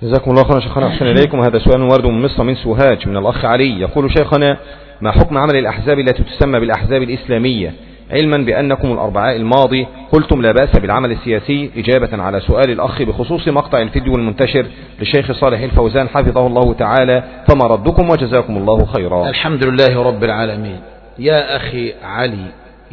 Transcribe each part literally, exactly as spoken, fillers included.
جزاكم الله خيرا شيخنا، أحسن إليكم. هذا سؤال وارد من مصر من سوهاج من الأخ علي، يقول: شيخنا، ما حكم عمل الأحزاب التي تسمى بالأحزاب الإسلامية، علما بأنكم الأربعاء الماضي قلتم لا بأس بالعمل السياسي، إجابة على سؤال الأخ بخصوص مقطع الفيديو المنتشر للشيخ صالح الفوزان حفظه الله تعالى، فما ردكم وجزاكم الله خيرا؟ الحمد لله رب العالمين. يا أخي علي،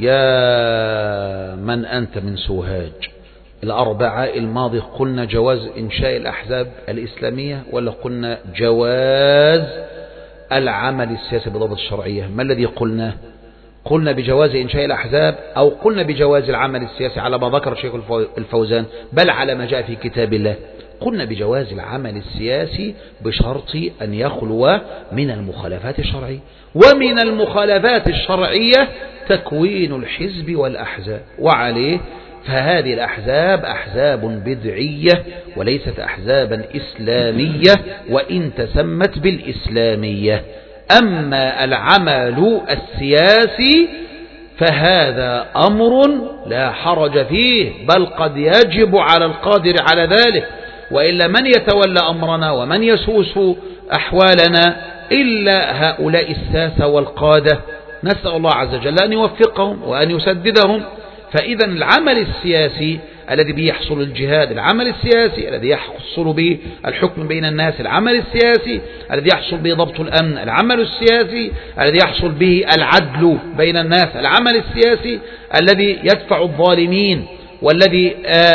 يا من أنت من سوهاج، الأربعاء الماضي قلنا جواز إنشاء الأحزاب الإسلامية ولا قلنا جواز العمل السياسي بضبط الشرعية؟ ما الذي قلناه؟ قلنا بجواز إنشاء الأحزاب أو قلنا بجواز العمل السياسي على ما ذكر الشيخ الفوزان، بل على ما جاء في كتاب الله؟ قلنا بجواز العمل السياسي بشرط أن يخلو من المخالفات الشرعية، ومن المخالفات الشرعية تكوين الحزب والأحزاب، وعليه فهذه الأحزاب أحزاب بدعية وليست أحزابا إسلامية وإن تسمت بالإسلامية. أما العمل السياسي فهذا أمر لا حرج فيه، بل قد يجب على القادر على ذلك، وإلا من يتولى أمرنا ومن يسوس أحوالنا إلا هؤلاء الساسة والقادة؟ نسأل الله عز وجل أن يوفقهم وأن يسددهم. فإذا العمل السياسي الذي به يحصل الجهاد، العمل السياسي الذي يحصل به الحكم بين الناس، العمل السياسي الذي يحصل به ضبط الأمن، العمل السياسي الذي يحصل به العدل بين الناس، العمل السياسي الذي يدفع الظالمين والذي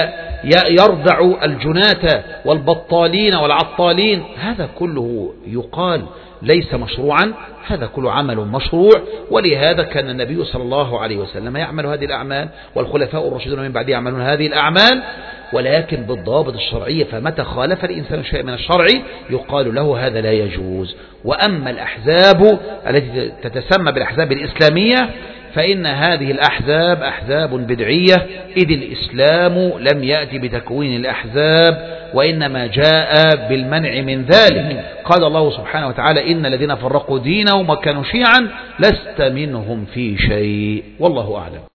يردع الجناة والبطالين والعطالين، هذا كله يقال ليس مشروعا، هذا كله عمل مشروع. ولهذا كان النبي صلى الله عليه وسلم يعمل هذه الأعمال، والخلفاء الراشدون من بعده يعملون هذه الأعمال، ولكن بالضوابط الشرعية. فمتى خالف الإنسان شيء من الشرع يقال له هذا لا يجوز. وأما الأحزاب التي تتسمى بالأحزاب الإسلامية فإن هذه الأحزاب أحزاب بدعية، إذ الإسلام لم يأتي بتكوين الأحزاب وإنما جاء بالمنع من ذلك. قال الله سبحانه وتعالى: إن الذين فرقوا دينهم وكانوا شيعا لست منهم في شيء، والله أعلم.